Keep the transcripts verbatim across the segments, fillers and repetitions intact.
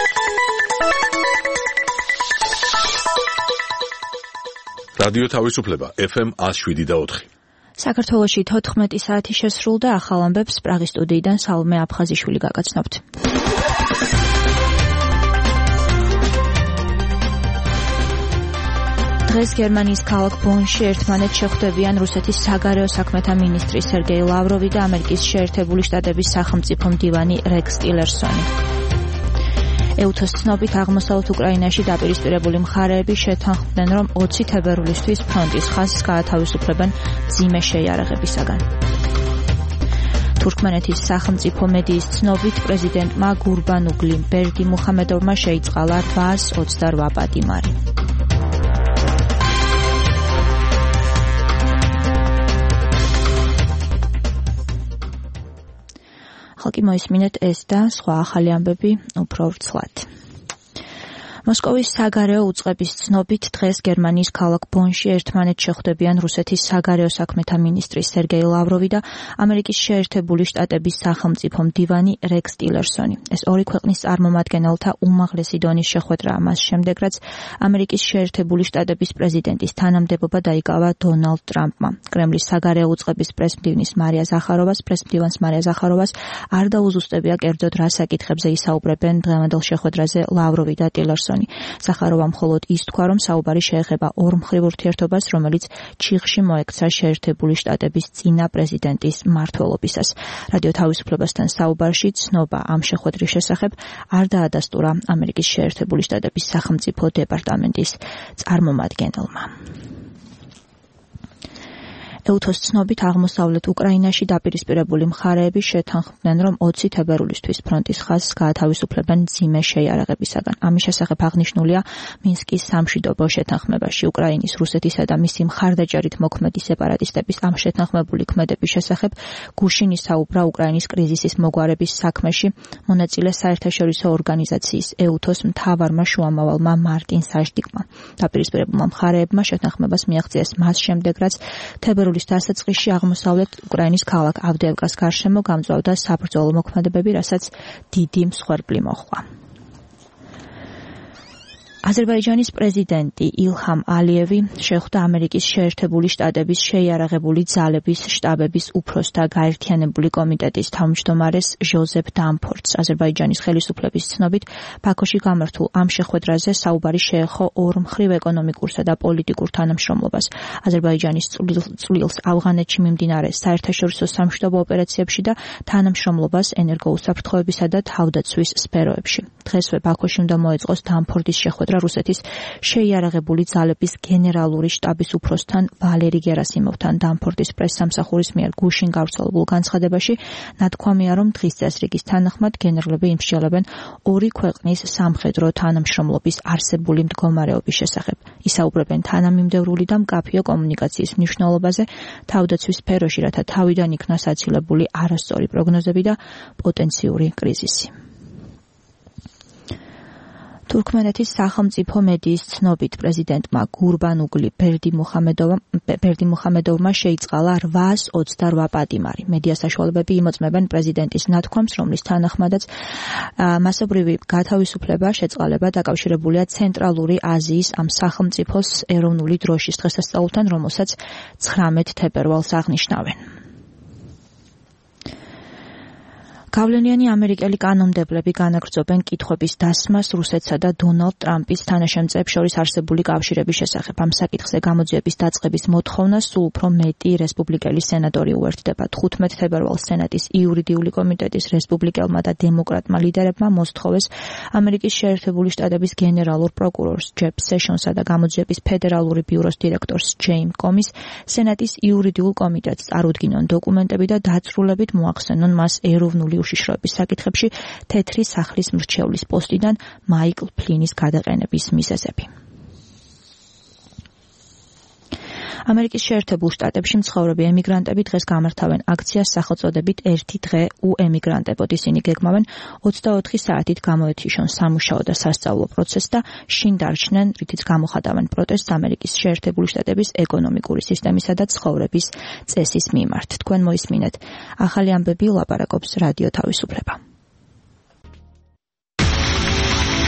რადიო თავისუფლება ეფ ემ ათს შვიდი და ოთხი. საქართველოში თოთხმეტი საათი შესრულდა, ახალ ამბებს პრაღის სტუდიიდან სალომე აფხაზიშვილი გაგაცნობთ. დღეს გერმანიის ქალაქ ბონში ერთმანეთს შეხვდებიან რუსეთის საგარეო საქმეთა მინისტრი სერგეი ლავროვი და ამერიკის შეერთებული შტატების სახელმწიფო მდივანი რექს ტილერსონი. ეუთოს ცნობით აღმოსავლეთ უკრაინაში დაპირისპირებული მხარეები შეთანხმდნენ, რომ ოცი თებერვლისთვის ფრონტის ხაზს გაათავისუფლებენ მძიმე შეიარაღებისაგან. თურქმენეთის სახელმწიფო მედიის ცნობით პრეზიდენტმა გურბანუგლი ბერდიმუხამედოვმა შეიწყალა რვაას ოცდარვა პატიმარი. ხალხი მოისმინეთ ეს და სხვა ახალი ამბები უფრო ვრცლად. მოსკოვის საგარეო უწყების ცნობით დღეს გერმანიის ქალაქ ბონში ერთმანეთს შეხვდებიან რუსეთის საგარეო საქმეთა მინისტრი სერგეი ლავროვი და ამერიკის შეერთებული შტატების სახელმწიფო მდივანი რექს ტილერსონი. ეს ორი ქვეყნის წარმომადგენელთა უმაღლესი დონის შეხვედრაა მას შემდეგ, რაც ამერიკის შეერთებული შტატების პრეზიდენტის თანამდებობა დაიკავა დონალდ ტრამპმა. კრემლის საგარეო უწყების პრესმდივნის მარია ზახაროვას, პრესმდივანს მარია ზახაროვას არ დაუზუსტებია კერძოდ რა საკითხებზე ისაუბრებენ დღევანდელ შეხვედრაზე ლავროვი და ტილერსონი. ზახაროვამ მხოლოდ ის თქვა, რომ საუბარი შეეხება ორმხრივ ურთიერთობას, რომელიც ჩიხში მოექცა შეერთებული შტატების წინა პრეზიდენტის მმართველობისას. რადიო თავისუფლებასთან საუბარში ცნობა ამ შეხვედრის შესახებ არ დაადასტურა ამერიკის შეერთებული შტატების სახელმწიფო დეპარტამენტის წარმომადგენელმა. ეუთოს ცნობით აღმოსავლეთ უკრაინაში დაპირისპირებული მხარეები შეთანხმდნენ, რომ ოცი თებერვლისთვის ფრონტის ხაზს გაათავისუფლებენ მძიმე შეიარაღებისაგან. ამის შესახებ აღნიშნულია მინსკის სამშვიდობო შეთანხმებაში. უკრაინის, რუსეთისა და მისი მხარდაჭერით მოქმედი სეპარატისტების ამ შეთანხმებული ქმედების შესახებ გუშინ ისაუბრა უკრაინის კრიზისის მოგვარების საქმეში მონაწილე საერთაშორისო ორგანიზაციის ეუთოს მთავარმა შუამავალმა მარტინ საჟდიკმა. დაპირისპირებულმა მხარეებმა შეთანხმებას მიაღწიეს მას შემდეგ, რაც თებერვლის დასაწყისში აღმოსავლეთ უკრაინის ქალაქ ავდიევკას გარშემო გამწვავდა საბრძოლო მოქმედებები, რასაც დიდი მსხვერპლი მოჰყვა. აზერბაიჯანის პრეზიდენტი ილჰამ ალიევი შეხვდა ამერიკის შეერთებული შტატების შეიარაღებული ძალების შტაბების უფროსთა გაერთიანებული კომიტეტის თავმჯდომარეს ჟოზეფ დამფორდს. აზერბაიჯანის ხელისუფლების ცნობით ბაქოში გამართულ ამ შეხვედრაზე საუბარი შეეხო ორმხრივ ეკონომიკურსა და პოლიტიკურ თანამშრომლობას. აზერბაიჯანის წვლილს ავღანეთში მიმდინარე საერთაშორისო სამშვიდობო ოპერაციებში და თანამშრომლობას ენერგოუსაფრთხოებისა და თავდაცვის სფეროებში. დღესვე ბაქოში უნდა მოეწყოს დამფორდის შეხვედრა რუსეთის შეიარაღებული ძალების გენერალური შტაბის უფროსთან ვალერი გერასიმოვთან. დამფორდის პრესსამსახურის მიერ გუშინ გავრცელებულ განცხადებაში ნათქვამია, რომ დღის წესრიგის თანახმად გენერლები იმსჯელებენ ორი ქვეყნის სამხედრო თანამშრომლობის არსებული მდგომარეობის შესახებ. ისაუბრებენ თანამიმდევრული და მკაფიო კომუნიკაციის მნიშვნელობაზე თავდაცვის სფეროში, რათა თავიდან იქნას აცილებული არასწორი პროგნოზები და პოტენციური კრიზისი. თურქმენეთის სახელმწიფო მედიის ცნობით პრეზიდენტმა გურბანუგლი ბერდიმუხამედოვმა შეიწყალა რვაას ოცდარვა პატიმარი. მედია საშუალებები იმოწმებენ პრეზიდენტის ნათქვამს, რომლის თანახმადაც მასობრივი გათავისუფლება შეწყალება დაკავშირებულია ცენტრალური აზიის ამ სახელმწიფოს ეროვნული დროშის დღესასწაულთან, რომელსაც ცხრამეტ თებერვალს აღნიშნავენ. გავლენიანი ამერიკელი კანონმდებლები განაგრძობენ კითხვების დასმას რუსეთსა და დონალდ ტრამპის თანაშემწეებს შორის არსებული კავშირების შესახებ. ამ საკითხზე გამოძიების დაწყების მოთხოვნა სულ უფრო მეტი რესპუბლიკელი სენატორი უერთდება. თხუთმეტ თებერვალს სენატის იურიდიული კომიტეტის რესპუბლიკელმა და დემოკრატმა ლიდერებმა მოსთხოვეს ამერიკის შეერთებული შტატების გენერალურ პროკურორს ჯეფ სეშონსა და გამოძიების ფედერალური ბიუროს დირექტორს ჯეიმ კომის სენატის იურიდიულ კომიტეტს წარუდგინონ დოკუმენტები და დაწვრილებით მოახსენონ მას ეროვნული უშიშროების საკითხებში თეთრი სახლის მრჩევლის პოსტიდან მაიკლ ფლინის გადაყენების მიზეზები. ამერიკის შეერთებულ შტატებში მცხოვრები ემიგრანტები დღეს გამართავენ აქციას სახელწოდებით ერთი დღე უემიგრანტებოდ. ისინი გეგმავენ ოცდაოთხი საათით გამოეთიშონ სამუშაო და სასწავლო პროცესს და შინ დარჩნენ, რითიც გამოხატავენ პროტესტს ამერიკის შეერთებული შტატების ეკონომიკური სისტემისა და ცხოვრების წესის მიმართ. თქვენ მოისმინეთ ახალი ამბები, ლაპარაკობს რადიო თავისუფლება.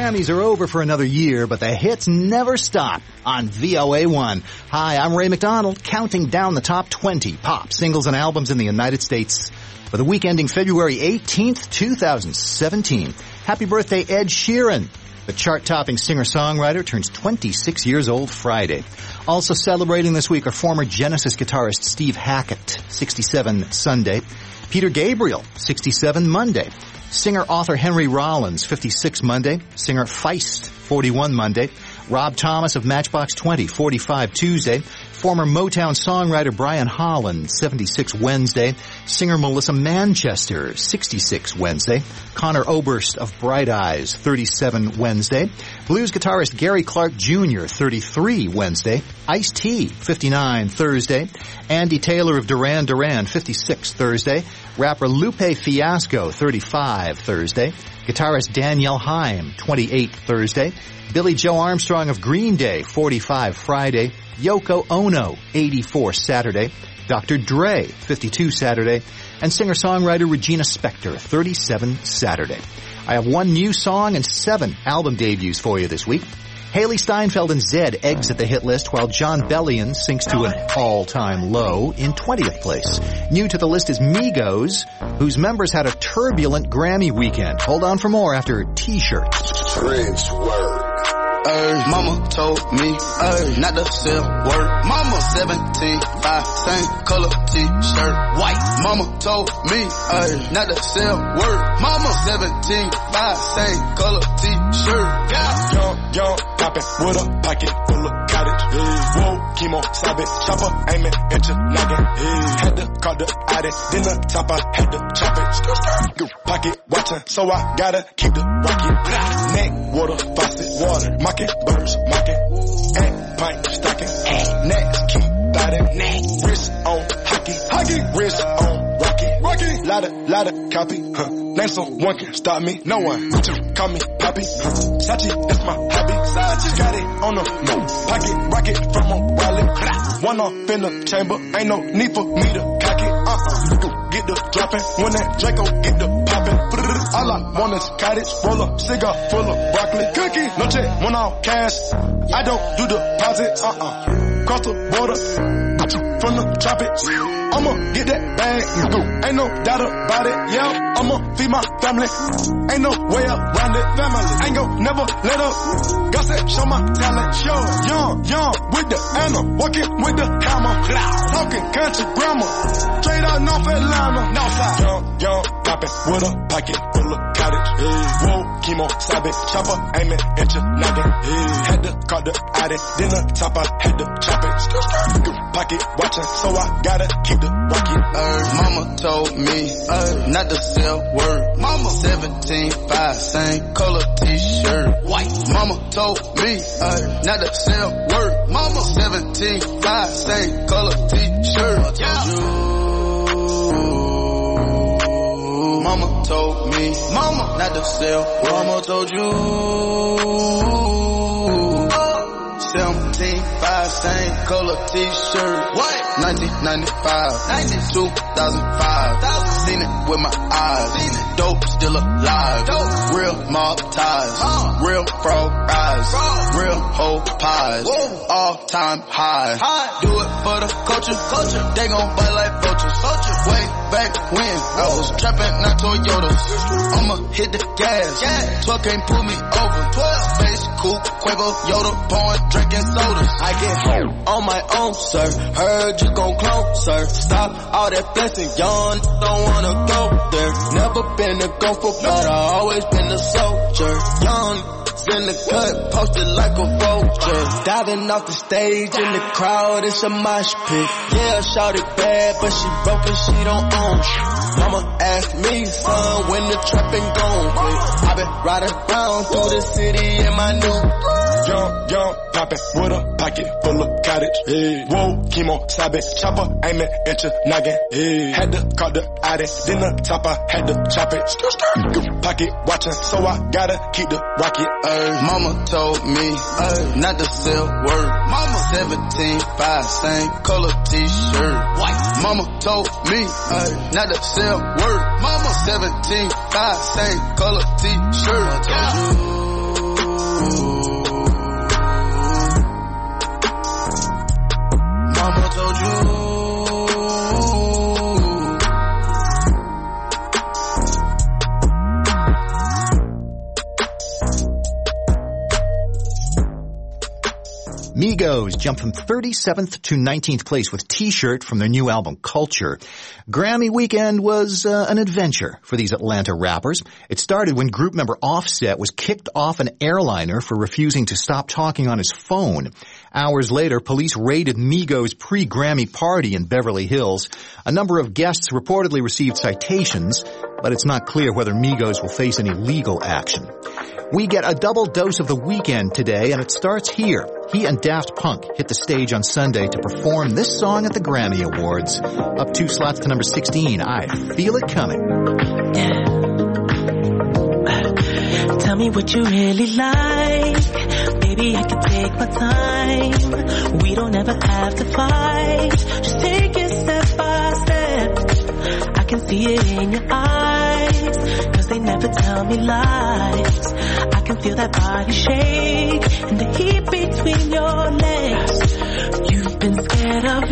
Grammys are over for another year, but the hits never stop on V O A one. Hi, I'm Ray McDonald, counting down the top twenty pop singles and albums in the United States for the week ending February eighteenth, twenty seventeen. Happy birthday, Ed Sheeran. The chart-topping singer-songwriter turns twenty-six years old Friday. Also celebrating this week are former Genesis guitarist Steve Hackett, sixty-seven Sunday. Peter Gabriel, sixty-seven Monday. Singer-author Henry Rollins, fifty-six Monday. Singer Feist, forty-one Monday. Rob Thomas of Matchbox twenty, forty-five Tuesday. Former Motown songwriter Brian Holland, seventy-six Wednesday. Singer Melissa Manchester, sixty-six Wednesday. Connor Oberst of Bright Eyes, thirty-seven Wednesday. Blues guitarist Gary Clark Junior, thirty-three Wednesday. Ice-T, fifty-nine Thursday. Andy Taylor of Duran Duran, fifty-six Thursday. Rapper Lupe Fiasco, thirty-five Thursday. Guitarist Danielle Haim, twenty-eight Thursday. Billy Joe Armstrong of Green Day, forty-five Friday. Yoko Ono, eighty-four Saturday. Doctor Dre, fifty-two Saturday. And singer-songwriter Regina Spektor, thirty-seven Saturday. I have one new song and seven album debuts for you this week. Haley Steinfeld and Zedd exit the hit list while John Bellion sinks to an all-time low in twentieth place. New to the list is Migos, whose members had a turbulent Grammy weekend. Hold on for more after T-shirts. Trench word. Uh, mama told me uh, not to sell word. Mama seventeen, five, same color t-shirt, white. Mama told me uh, not to sell word. Mama seventeen, five, same color t-shirt. Yeah. Young, young, poppin' with a pocket full of cottage. Yeah. Whoa, chemo, sabe, chopper, aiming at your noggin. Yeah. Had to call the addict, then the top I had to chop it. Pocket watchin', so I gotta keep the rocket. Neck, water, faucet, water, mocking, birds, mocking. Egg, pint, stocking. Next, keep biting. Wrist on hockey, hockey. Wrist on rocky, rocky. Lotta, lotta copy, huh. Name someone can stop me, no one. Call me Poppy, huh. Sachi, that's my hobby. Sachi, got it on the move. Pocket, rocket from a wallet. One off in the chamber, ain't no need for me to cock it. Uh-uh. Get the dropping, when that Draco get the popping. All I want is cottage, roll up, cigar full of broccoli. Cookie, no check, one off cash. I don't do deposit, uh-uh. Cross the border, from the tropics. I'ma get that bag, ain't no doubt about it. Yeah, I'ma feed my family, ain't no way around it. Family, ain't gon' never let up. God said, show my talent, show. Young, young, with the Anna, walking with the hammer. Talking country grammar, straight out North Atlanta. Northside. Young, young, poppin' with a pocket full of cottage. Yeah. Whoa, chemo, sabe, chopper, aiming at your noggin. Yeah. Had to call the addict, then the top I had to chop it. Pocket watchin', so I gotta keep the rocket. Uh, mama told me uh, not to sell word. Mama seventeen, five, same color t-shirt, white. Mama told me uh, not to sell word. Mama seventeen, five, same color t-shirt. Yeah. Mama told me, mama, not to sell. Mama told you. seventeen, five, same color t-shirt. What? nineteen ninety-five, two thousand five. Seen it with my eyes. Seen it. Dope still alive. Dope. Real mob ties. Uh. Real frog rise. Frog. Real whole pies. Whoa. All time high. High. Do it for the culture. Culture. They gon' bite like vultures. Vultures. Way back when Whoa. I was trapping, not Toyotas. I'ma hit the gas. Yeah. twelve can't pull me over. twelve. Space, cool, Quavo, Yoda, pouring, drinking sodas. I get home on my own, sir. Heard you gon' clone, sir. Stop all that blessing, young. Don't wanna go there. Never been a gopher, but I always been a soldier. Young. In the cut, posted like a vulture. Diving off the stage in the crowd, it's a mosh pit. Yeah, shawty bad, but she broke and she don't own shit. Mama asked me, son, when the trapping gon' quit. I been riding around through the city in my new young, young, poppin' with a pocket full of cottage. Hey. Whoa, chemo, sabe, chopper, aiming at your noggin. Hey. Had to call the addict, then the top I had to chop it. Pocket watchin', so I gotta keep the rocket. Uh, mama told me uh, not to sell word. Mama seventeen, five, same color t-shirt, white. Mama told me uh, not to sell word. Mama seventeen, five, same color t-shirt. I told you. Mama told you. Migos jumped from thirty-seventh to nineteenth place with T-Shirt from their new album, Culture. Grammy weekend was uh, an adventure for these Atlanta rappers. It started when group member Offset was kicked off an airliner for refusing to stop talking on his phone. Hours later, police raided Migos' pre-Grammy party in Beverly Hills. A number of guests reportedly received citations, but it's not clear whether Migos will face any legal action. We get a double dose of the weekend today, and it starts here. He and Daft Punk hit the stage on Sunday to perform this song at the Grammy Awards. Up two slots to number sixteen, I Feel It Coming. Yeah. Tell me what you really like. Baby, I can take my time. We don't ever have to fight. Just take it step by step. I can see it in your eyes, 'cause they never tell me lies. I can feel that body shake and the heat between your legs. You've been scared of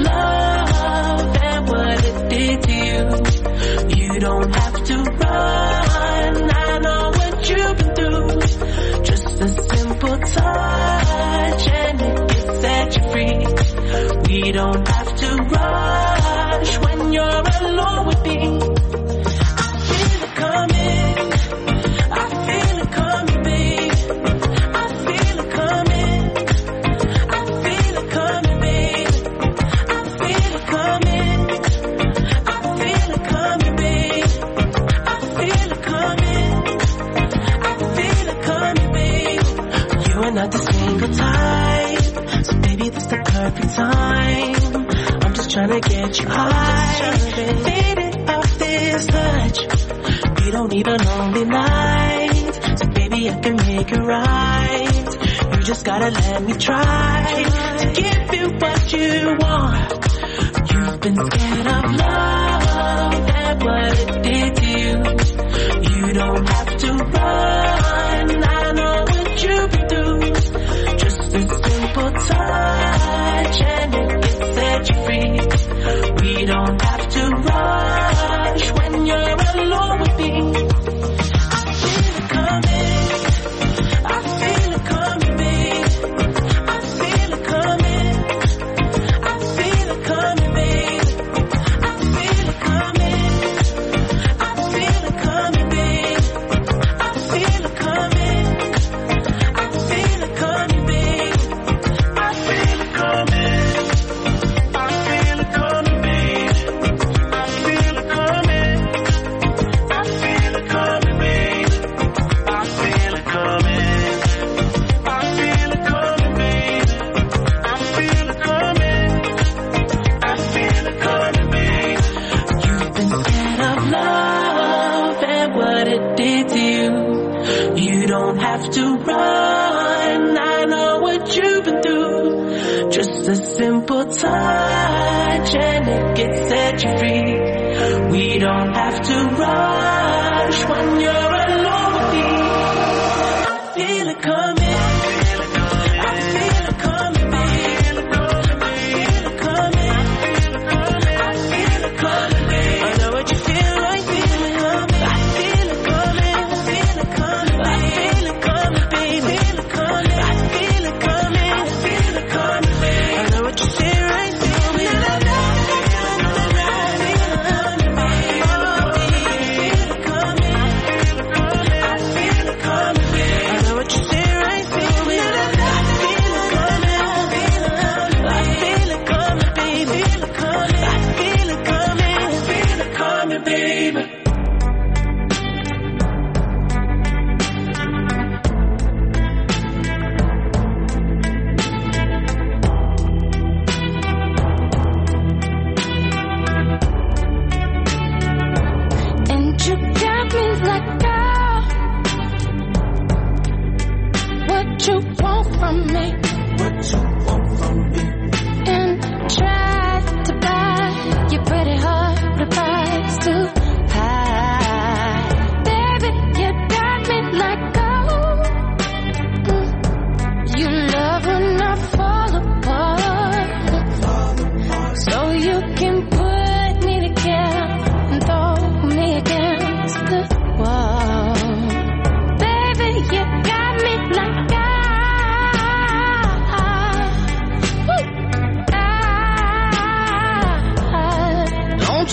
love and what it did to you. You don't have to run, I know what you've been through. Just a simple touch and it can set you free. We don't have to rush when you're alone with me. I feel it coming, I feel it coming, babe. I feel it coming, I feel it coming, babe. I feel it coming, I feel it coming, babe. I feel it coming, I feel it coming, babe. You are not the single type, so baby this the perfect time. I'm just trying to get you high, faded off this touch. We don't need a lonely night, so baby I can make it right. You just gotta let me try to give you what you want. You've been scared of love and what it did to you. You don't have to run, I know what you've been through. Just a simple touch and it can set you free. We don't have to rush when you're alone with me. I feel it coming, I feel it coming, babe. I feel it coming, I feel it coming, babe. I feel it coming, I feel it coming, babe. I feel it coming, I feel it coming, babe. I feel it coming. To run, I know what you've been through. Just a simple touch and it can set you free. We don't have to rush when you're alone with me. I feel it coming.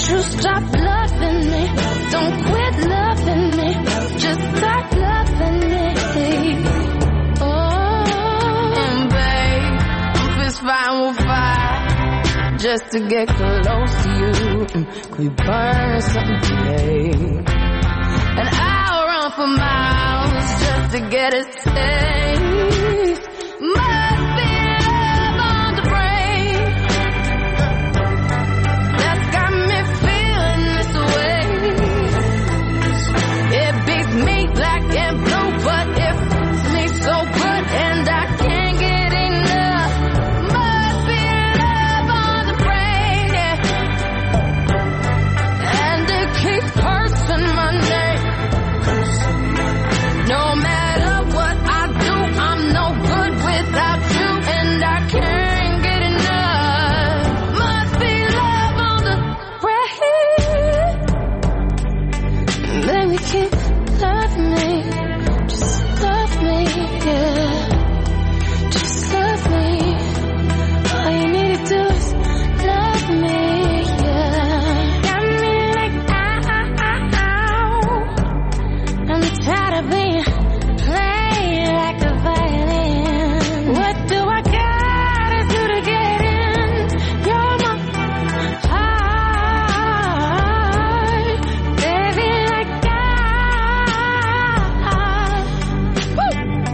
you stop loving me. Don't quit loving me. Just start loving me. Oh, and babe, I'm fist fighting with fire just to get close to you. Could we burn something today? And I'll run for miles just to get a taste. Must be love on the brain that's got me feeling this way. It beats me black and blue, but it feels me so good, and I can't get enough. Must be love on the brain, yeah. And it keeps cursing my name. No matter what I do, I'm no good without you, and I can't get enough. Must be love on the brain. Baby, keep loving me. Just love me, yeah. Just love me. All you need to do is love me, yeah. Got me like ow, ow, ow. I'm tired of being played like a violin. What do I gotta do to get in? You're my heart, baby, like God. Woo!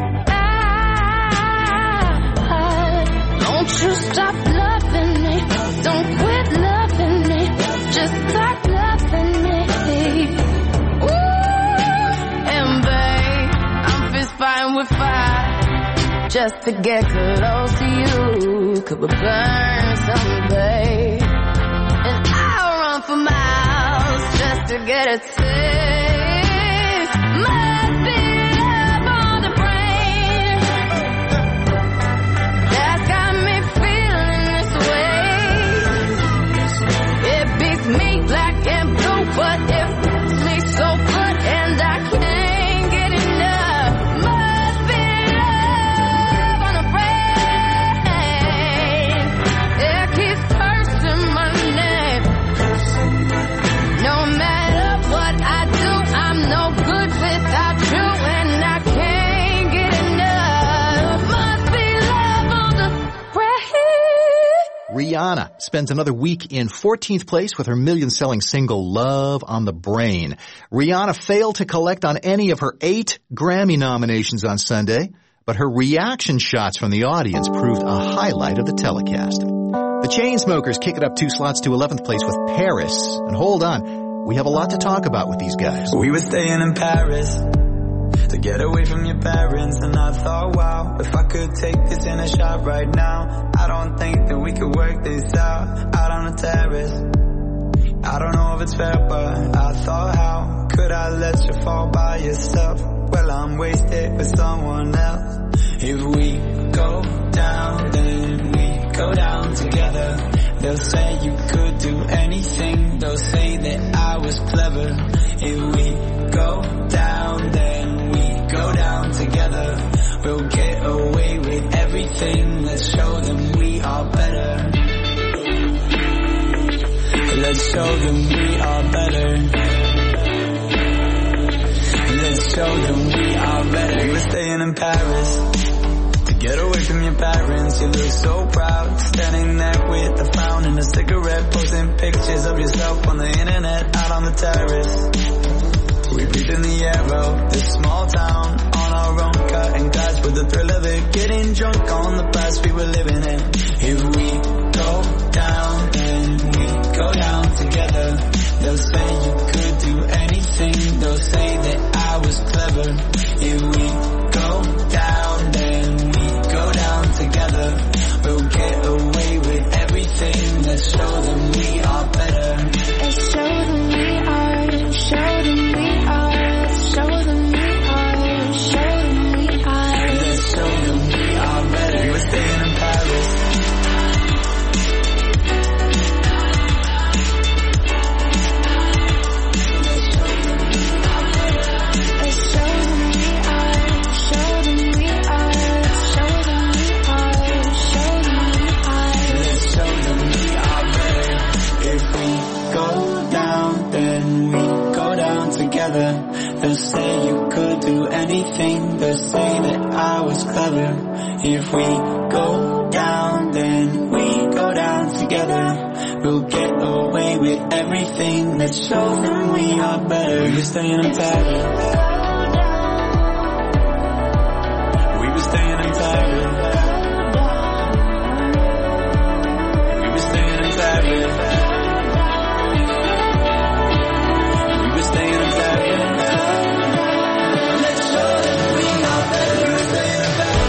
God. Don't you stop loving me. Don't quit loving me. Just start loving me. Ooh, and babe, I'm fist fighting with fire just to get close to you. Could we burn someday? And I'll run for miles just to get a taste. Must be love on the brain that's got me feeling this way. It beats me black and blue, but it feels me so good, and I can't get enough. Must be love on the brain. It keeps cursing my name. No matter what I do, I'm no good without you, and I can't get enough. Must be love on the brain. Rihanna spends another week in fourteenth place with her million-selling single Love on the Brain. Rihanna failed to collect on any of her eight Grammy nominations on Sunday, but her reaction shots from the audience proved a highlight of the telecast. The Chainsmokers kick it up two slots to eleventh place with Paris. And hold on, we have a lot to talk about with these guys. We were staying in Paris to get away from your parents, and I thought, wow, if I could take this in a shot right now, I don't think that we could work this out, out on the terrace. I don't know if it's fair, but I thought, how could I let you fall by yourself? Well, I'm wasted with someone else. If we go down, then we go down together. They'll say you could do anything, they'll say that I was clever. If we go down, then we go down together. We'll get away with everything, let's show them we are better. Let's show them we are better. Let's show them we are better. We were staying in Paris to get away from your parents. You look so proud, standing there with a frown and a cigarette, posting pictures of yourself on the internet, out on the terrace. We breathe in the air of this small town on our own, cutting glass with the thrill of it, getting drunk on the past we were living in. If we go down, then we go down together. They'll say you could do anything, they'll say that I was clever. If we go down, then we go down together. We'll get away with everything, let's show them we are better. Let's show them we are, show them we are, show them we are, show them we are. Let's show them we are better. We were staying in Paris most clever. If we go down, then we go down together. We'll get away with everything. Let's show them we are better. We were staying in Paris. We were staying in Paris. We were staying in Paris. We were staying in Paris. Let's show them we are better. We were staying in Paris.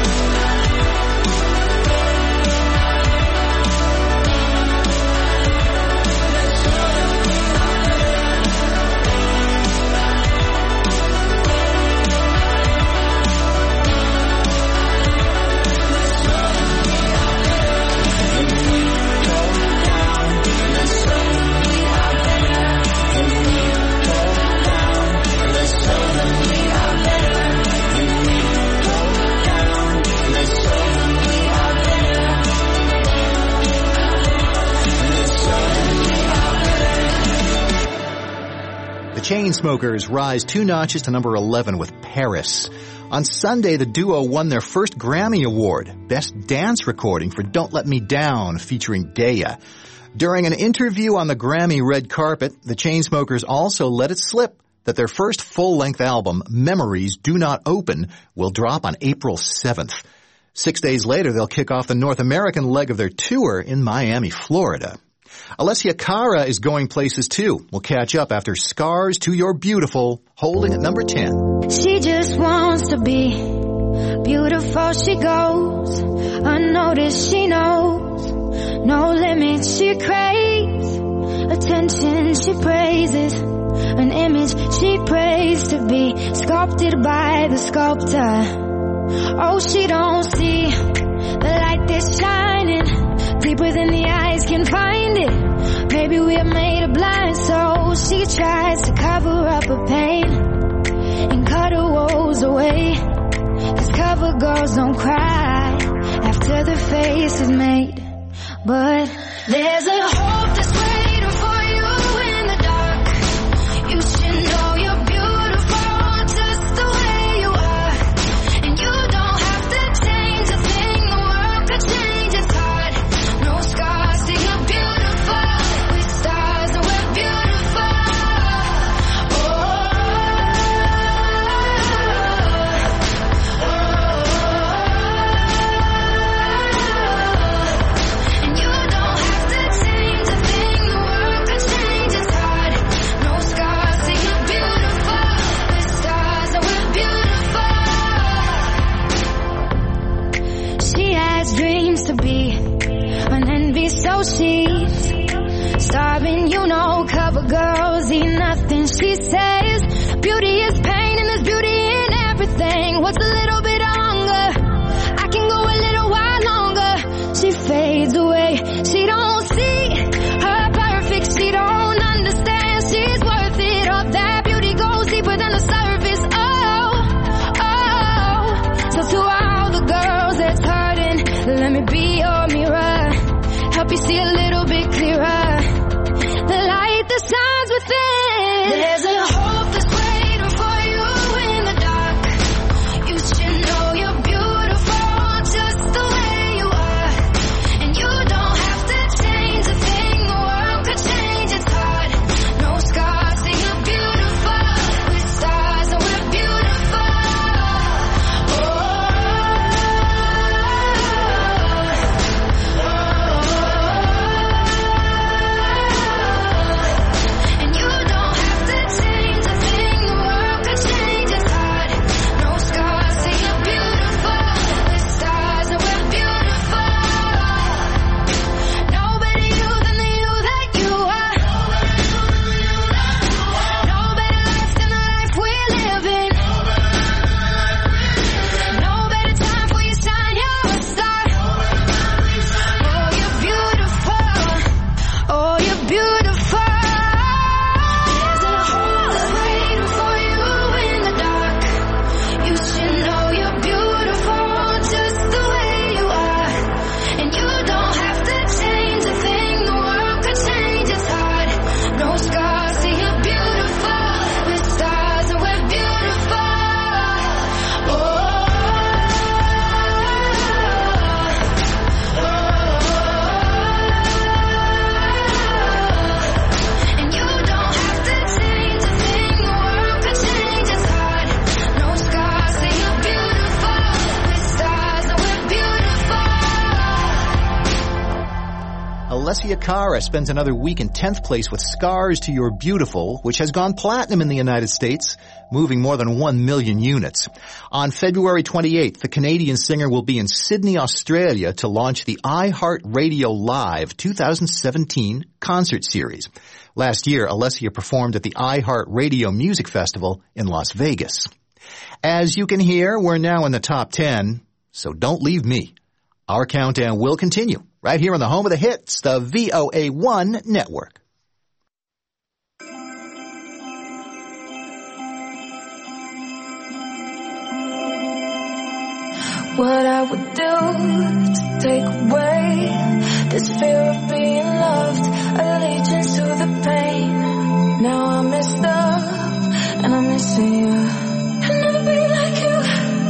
The Chainsmokers rise two notches to number eleven with Paris. On Sunday, the duo won their first Grammy Award, Best Dance Recording for Don't Let Me Down, featuring Daya. During an interview on the Grammy red carpet, the Chainsmokers also let it slip that their first full-length album, Memories Do Not Open, will drop on April seventh. Six days later, they'll kick off the North American leg of their tour in Miami, Florida. Alessia Cara is going places too. We'll catch up after Scars to Your Beautiful, holding at number ten. She just wants to be beautiful. She goes unnoticed. She knows no limits. She craves attention. She praises an image she prays to be sculpted by the sculptor. Oh, she don't see the light that's shining deeper than the eyes can find it. Maybe we are made of blind souls. She tries to cover up her pain and cut her woes away. 'Cause cover girls don't cry after the face is made. But there's a hope that's waiting for you in the dark. You should know you're beautiful just the way you are. And you don't have to change a thing. The world could change. It's hard. No scars till you're beautiful. With stars and we're beautiful. Oh, oh, oh. And you don't have to change a thing. The world could change. It's hard. No scars till you're beautiful. With stars and we're beautiful. She has dreams to be an envy, so she's starving. You know, cover girls eat nothing. She says beauty is pain and there's beauty in everything. What's a little bit of hunger? I can go a little while longer. She fades away. She don't see her perfect. She don't understand she's worth it. All that beauty goes deeper than the surface. Oh, oh. So to all the girls that's hurting, let me be your mirror. Help you see a little bit clearer. The light that shines within. There's a hope that's waiting for you in the dark. You should know you're beautiful just the way you are. And you don't have to Alessia Cara spends another week in tenth place with Scars to Your Beautiful, which has gone platinum in the United States, moving more than one million units. On February twenty-eighth, the Canadian singer will be in Sydney, Australia to launch the iHeartRadio Live twenty seventeen concert series. Last year, Alessia performed at the iHeartRadio Music Festival in Las Vegas. As you can hear, we're now in the top ten, so don't leave me. Our countdown will continue right here on the home of the hits, the V O A one Network. What I would do to take away this fear of being loved, allegiance to the pain. Now I'm messed up and I'm missing you. I'll never be like you.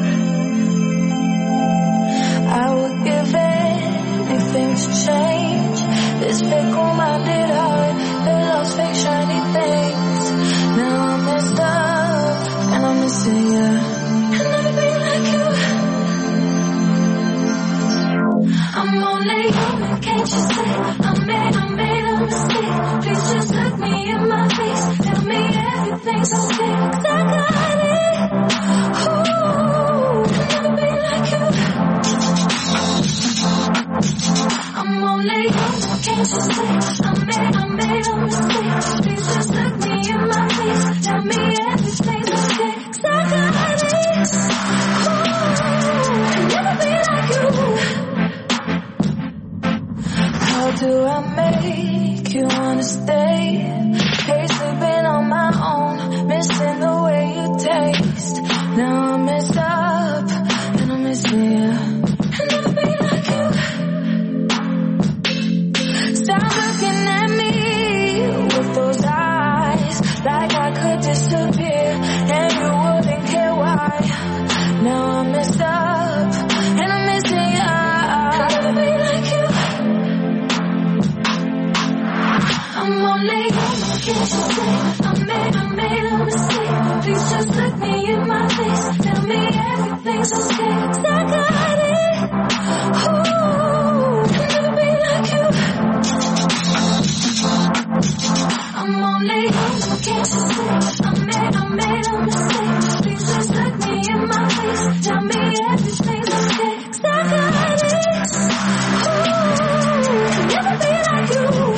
I would give anything to change this fickle-minded heart that loves fake shiny things. Now I'm messed up and I'm missing you. I'll never be like you. I'm only human, can't you see? I made, I made a mistake. Please just look me in my face. Tell me everything's okay, 'cause I got it. Ooh, I'll never be like you. I'm only human, can't you see? I made, I made a mistake. Please just look me in my face. Tell me everything's okay, 'cause I got it. Ooh, I'll never be like you. How do I make you wanna stay? Hate sleeping on my own, missing the way you taste. Now I'm messed up and I'm missing you. I'll never be like you. Stop looking at me with those eyes, like I could disappear and you wouldn't care why. Now I'm messed up and I'm missing you. I'll never be like you. I'm only human, can't you see? I made, I made a mistake. Please just look me in my face. Tell me everything's okay, 'cause I got it. Ooh, I'll never be like you. I'm only human, can't you see? I made, I made a mistake. Please just look me in my face. Tell me everything's okay, 'cause I got it. Ooh, I'll never be like you.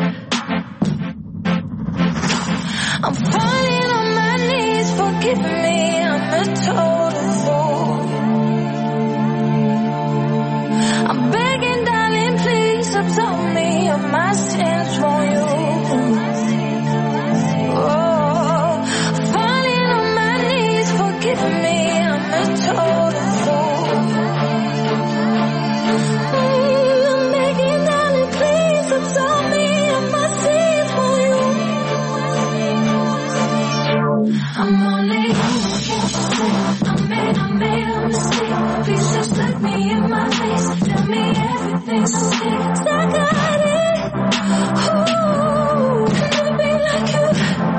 I'm falling on my knees, forgive me, I'm a total fool. I'm begging, darling, please absolve me of my sins for you. Oh, falling on my knees, forgive me, I'm a total fool. Mm, I'm begging, darling, please absolve me of my sins for you. I'm only human, can't you see? I made, I made a mistake. Please just look me in my face. Tell me everything's okay, 'cause I got it. Ooh, I'll never be like you.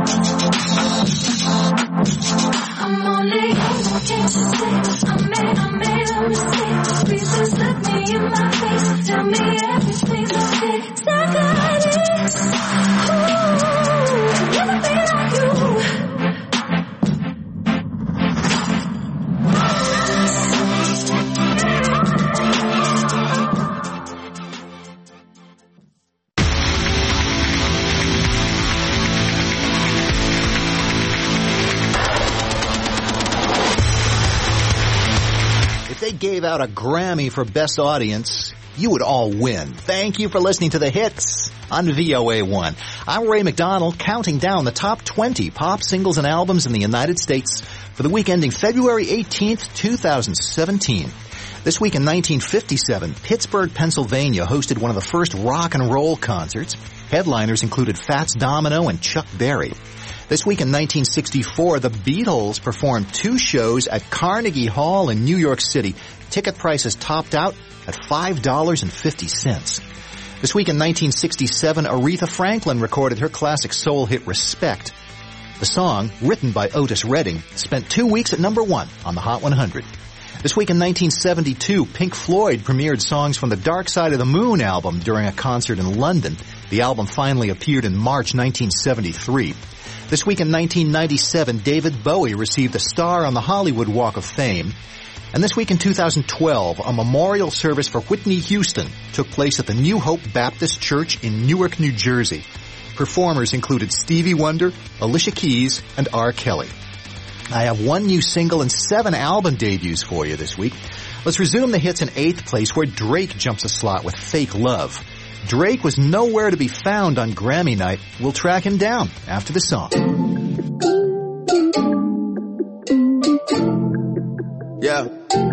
I'm only human, can't you see? I made, I made a mistake. Please just look me in my face. Tell me everything's okay, 'cause I got it. Ooh, I'll never be like you. If they gave out a Grammy for Best Audience, you would all win. Thank you for listening to The Hits on V O A one. I'm Ray McDonald, counting down the top twenty pop singles and albums in the United States for the week ending February eighteenth, twenty seventeen. This week in nineteen fifty-seven, Pittsburgh, Pennsylvania hosted one of the first rock and roll concerts. Headliners included Fats Domino and Chuck Berry. This week in nineteen sixty-four, the Beatles performed two shows at Carnegie Hall in New York City. Ticket prices topped out at five dollars and fifty cents. This week in nineteen sixty-seven, Aretha Franklin recorded her classic soul hit Respect. The song, written by Otis Redding, spent two weeks at number one on the Hot one hundred. This week in nineteen seventy-two, Pink Floyd premiered songs from the Dark Side of the Moon album during a concert in London. The album finally appeared in March nineteen seventy-three. This week in nineteen ninety-seven, David Bowie received a star on the Hollywood Walk of Fame. And this week in two thousand twelve, a memorial service for Whitney Houston took place at the New Hope Baptist Church in Newark, New Jersey. Performers included Stevie Wonder, Alicia Keys, and R. Kelly. I have one new single and seven album debuts for you this week. Let's resume the hits in eighth place, where Drake jumps a slot with Fake Love. Drake was nowhere to be found on Grammy night. We'll track him down after the song. Yeah.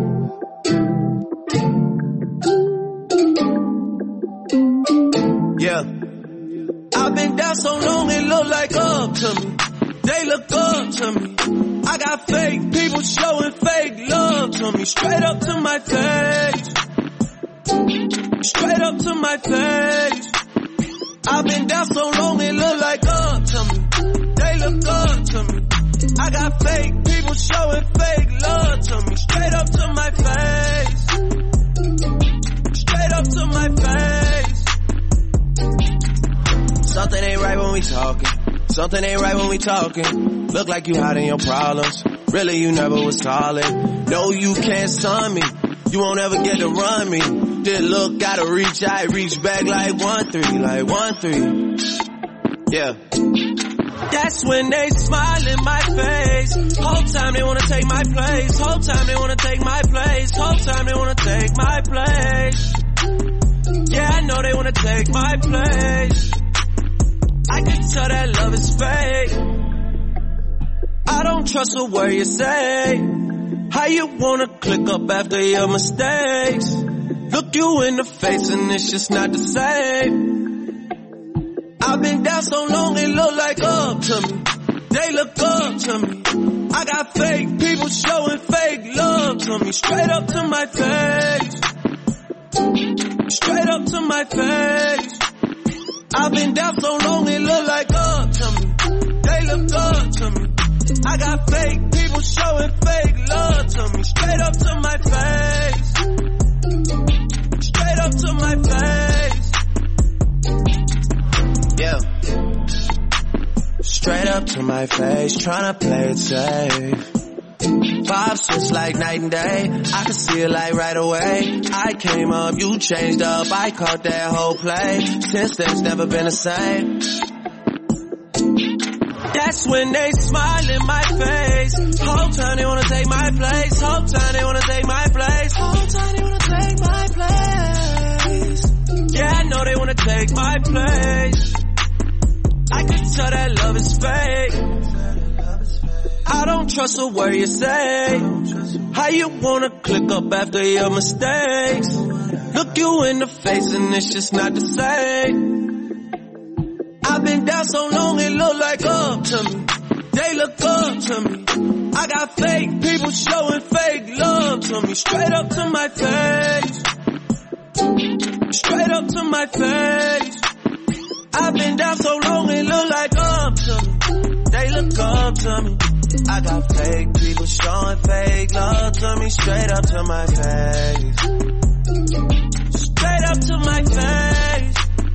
Yeah. I've been down so long it look like up to me. They look up to me. I got fake people showing fake love to me. Straight up to my face. Straight up to my face. I've been down so long it look like up to me. They look up to me. I got fake people showing fake love to me. Straight up to my face. Straight up to my face. Something ain't right when we talking. Something ain't right when we talking. Look like you hiding your problems. Really, you never was solid. No, you can't stun me. You won't ever get to run me. Did look, gotta reach, I reach back like one three, like one three. Yeah. That's when they smile in my face. Whole time they wanna take my place. Whole time they wanna take my place. Whole time they wanna take my place. Yeah, I know they wanna take my place. I can tell that love is fake. I don't trust a word you say. How you wanna click up after your mistakes? Look you in the face and it's just not the same. I've been down so long it look like up to me. They look up to me. I got fake people showing fake love to me. Straight up to my face. Straight up to my face. I've been down so long it look like up to me. They look up to me. I got fake people showing fake love to me. Straight up to my face. Straight up to my face. Yeah. Straight up to my face, tryna play it safe. Vibes just like night and day. I can see it like right away. I came up, you changed up. I caught that whole play. Since then it's never been the same. That's when they smile in my face. Whole time they wanna take my place. Whole time they wanna take my place. Whole time they wanna take my place. Yeah, I know they wanna take my place. I can tell that love is fake. I don't trust a word you say. How you wanna click up after your mistakes? Look you in the face and it's just not the same. I've been down so long it look like up to me. They look up to me. I got fake people showing fake love to me. Straight up to my face. Straight up to my face. I've been down so long it look like up to me. They look up to me. I got fake people showing fake love to me. Straight up to my face. Straight up to my face.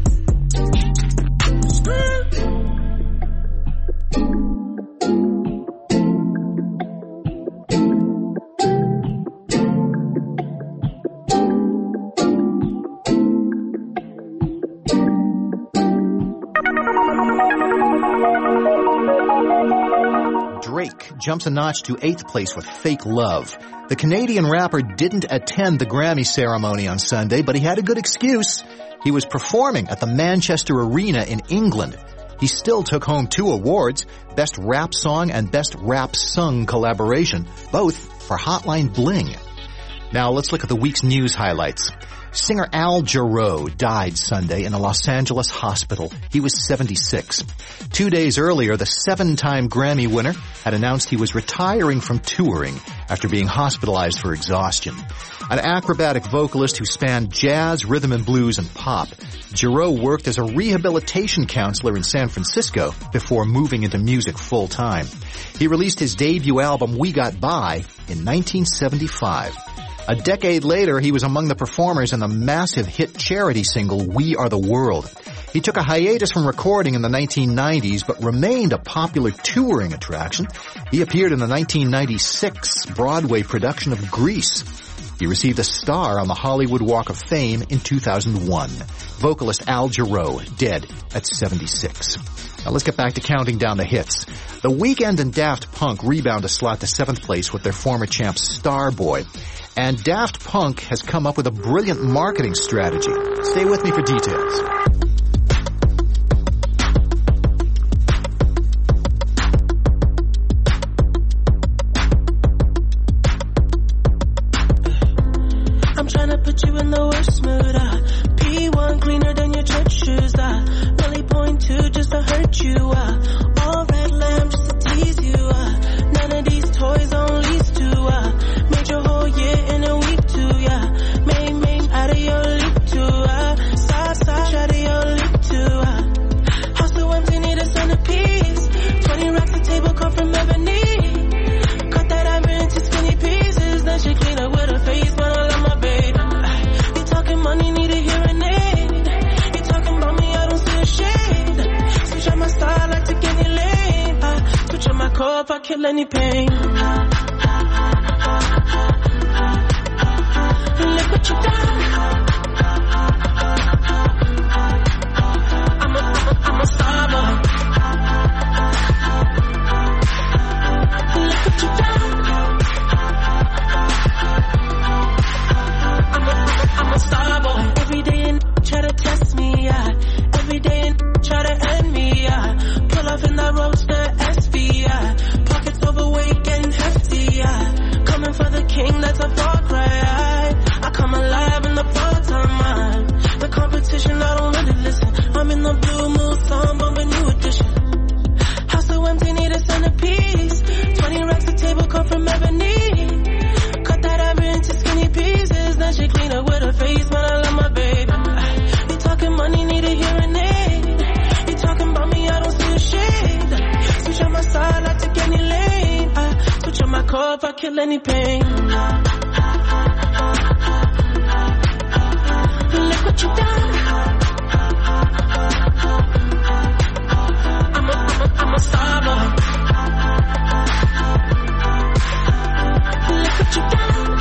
Drake jumps a notch to eighth place with Fake Love. The Canadian rapper didn't attend the Grammy ceremony on Sunday, but he had a good excuse. He was performing at the Manchester Arena in England. He still took home two awards, Best Rap Song and Best Rap Sung Collaboration, both for Hotline Bling. Now let's look at the week's news highlights. Singer Al Jarreau died Sunday in a Los Angeles hospital. He was seventy-six. Two days earlier, the seven-time Grammy winner had announced he was retiring from touring after being hospitalized for exhaustion. An acrobatic vocalist who spanned jazz, rhythm and blues, and pop, Jarreau worked as a rehabilitation counselor in San Francisco before moving into music full-time. He released his debut album, We Got By, in nineteen seventy-five. A decade later, he was among the performers in the massive hit charity single, We Are the World. He took a hiatus from recording in the nineteen nineties, but remained a popular touring attraction. He appeared in the nineteen ninety-six Broadway production of Grease. He received a star on the Hollywood Walk of Fame in two thousand one. Vocalist Al Jarreau, dead at seventy-six. Now let's get back to counting down the hits. The Weeknd and Daft Punk rebound a slot to seventh place with their former champ Starboy. And Daft Punk has come up with a brilliant marketing strategy. Stay with me for details. I'm trying to put you in the worst mood. Uh, P one cleaner than your church shoes. Uh, really point two just to hurt you. Uh, all red lamb just to tease you. Uh, none of these toys on lease to. Uh, made your whole year in a week too. Yeah, made made out of your league too. Uh, side side out of your league too. Uh, house so empty, need a centerpiece. Twenty racks a table come from ebony. Cut that ivory into skinny pieces. Then she clean up with her face, but I love my baby. You talking money, need a hearing aid. You talking about me, I don't see a shade. Switch on my style, I take any lane. I switch on my core if I kill any pain. Look what you done. I'm a, I'm a, I'm a star boy. Look what you done. I'm a, I'm a star boy. Every day and try to test me, yeah. Every day and try to end me, yeah. Pull off in that roadster S V, yeah. Pockets overweight, getting hefty, yeah. Coming for the king, that's a far cry, yeah. I come alive in the part-time mind. The competition, I don't really listen. I'm in the blue mood, song bumping new edition. House so empty, need a centerpiece. Twenty racks a table come from ebony. Cut that ivory into skinny pieces. Then she clean up with her face, man, I love my baby. You talking money, need a hearing aid. You talking about me, I don't see a shade. Switch on my side, I take any lane. I switch on my core if I kill any pain. Look what you done. I'm a, I'm a, I'm a star boy. Look what you done.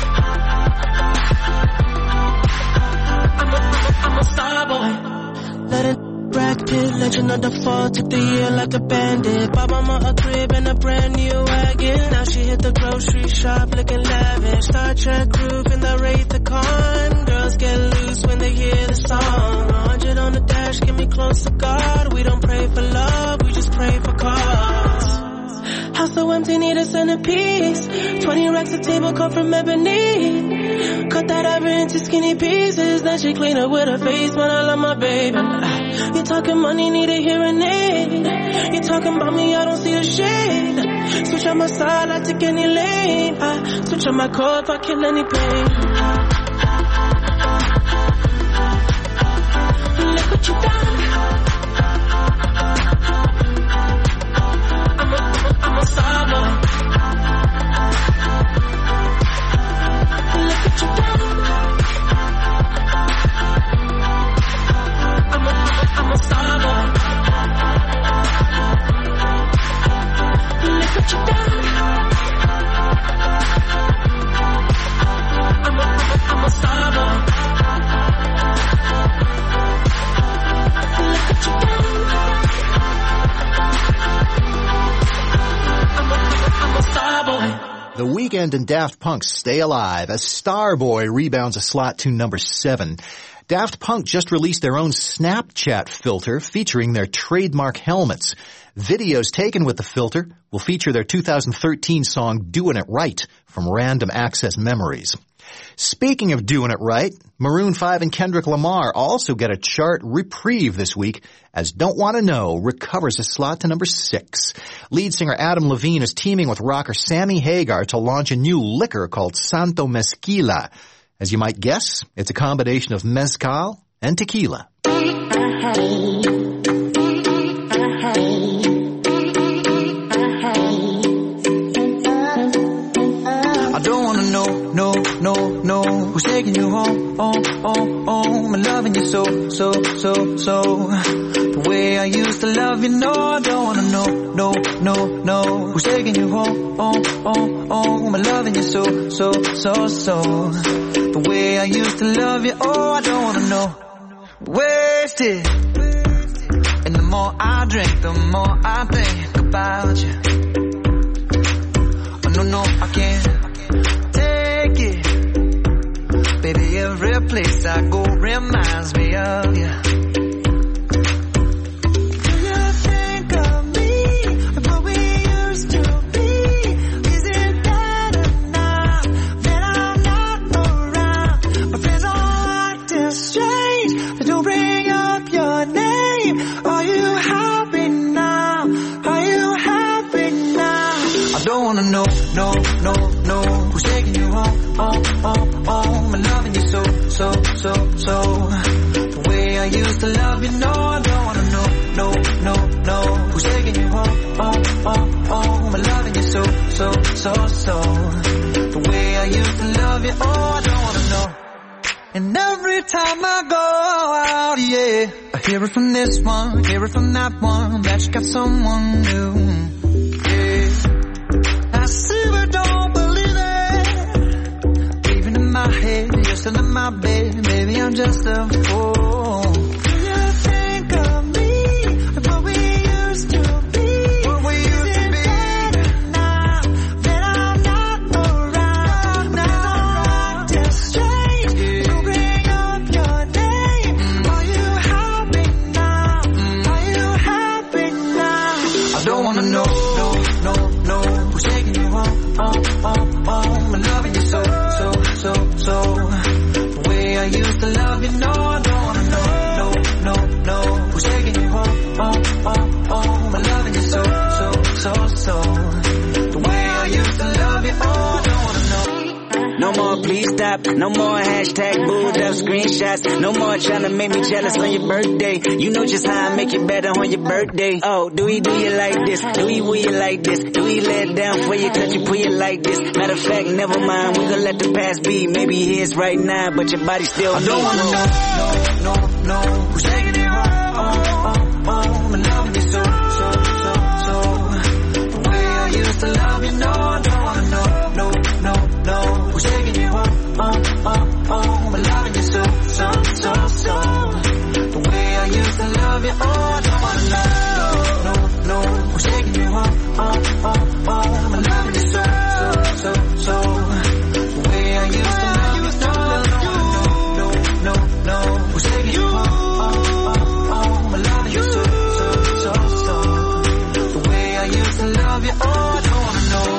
I'm a, I'm a, I'm a star boy. Let it Brad Pitt, legend of the fall, took the year like a bandit. Bought mama a crib and a brand new wagon. Now she hit the grocery shop looking lavish. Star Trek groove in the Wraith the Con. Girls get loose when they hear the song. A hundred on the dash, get me close to God. We don't pray for love, we just pray for cause. House so empty, need a centerpiece. Twenty racks a table come from ebony. Cut that ivory into skinny pieces. Then she clean up with her face, man, I love my baby. You talking money, need a hearing aid. You talking about me, I don't see a shade. Switch on my side, I take any lane. I switch on my core if I kill any pain. Look what you done. I'm a, I'm a, I'm a star boy. Look what you done. I'm a, I'm a, I'm a star boy. Look what you done. I'm a, I'm a, I'm a star boy. Look what you done. I'm a, I'm a star boy. The Weeknd and Daft Punk stay alive as Starboy rebounds a slot to number seven. Daft Punk just released their own Snapchat filter featuring their trademark helmets. Videos taken with the filter will feature their two thousand thirteen song Doing It Right from Random Access Memories. Speaking of doing it right, Maroon five and Kendrick Lamar also get a chart reprieve this week as Don't Wanna Know recovers a slot to number six. Lead singer Adam Levine is teaming with rocker Sammy Hagar to launch a new liquor called Santo Mezquila. As you might guess, it's a combination of mezcal and tequila. No, no, no, who's taking you home, home, home, home, and loving you so, so, so, so, the way I used to love you, no, I don't wanna know, no, no, no, who's taking you home, home, home, home, and loving you so, so, so, so, the way I used to love you, oh, I don't wanna know, wasted, and the more I drink, the more I think about you, oh, no, no, I can't, baby, every place I go reminds me of you. Do you think of me, what we used to be? Is it better now that I'm not around? My friends all acting strange, they don't bring up your name. Are you happy now? Are you happy now? I don't wanna know, no, no, no, who's taking you home, home, home, home, and loving you so, so, so, so, the way I used to love you, no, I don't wanna know, no, no, no, who's taking you home, home, home, home, and loving you so, so, so, so, the way I used to love you, oh, I don't wanna know, and every time I go out, yeah, I hear it from this one, hear it from that one, that you got someone new, yeah, I see but don't believe it, even in my head, you're still in my bed, maybe I'm just a fool. Do you think of me, what we used to be? What we used to be? Better now that I'm not around. Now I'm just strange, you bring up your name. Are you happy now? Are you happy now? I don't wanna know, no, no, no, who's taking you home, home, home, home, and loving you so, so, so, so, the way I used to love you, no, I don't wanna know, no, no, no, who's taking you home, home, home, home, and loving you so, so, so, so, the way I used to love you, oh, I don't wanna know. No more please stop, no more hashtag booed up screenshots, no more trying to make me jealous on your birthday. You know just how I make it better on your birthday. Oh, do we do you like this? Do we will you like this? Do we let down for you, touch you, pull you like this? Matter of fact, never mind, we gonna let the past be. Maybe here's right now, but your body still I don't wanna know, no, no, no, who's taking you home, home, home, home, and loving you so, so, so, so, the way I used to love you, no, I don't wanna know, no, no, no, who's taking you home, home, home, home, and loving you so, so, so, so, the way I used to love you, oh, I don't wanna know, no, no, no, who's taking you home, home, home, home, and loving you so, so, so, so, the way I used to love you, no, no, no, no, who's taking you home, home, home, and loving you so, so, so, so, the way I used to love you, oh, I don't wanna know.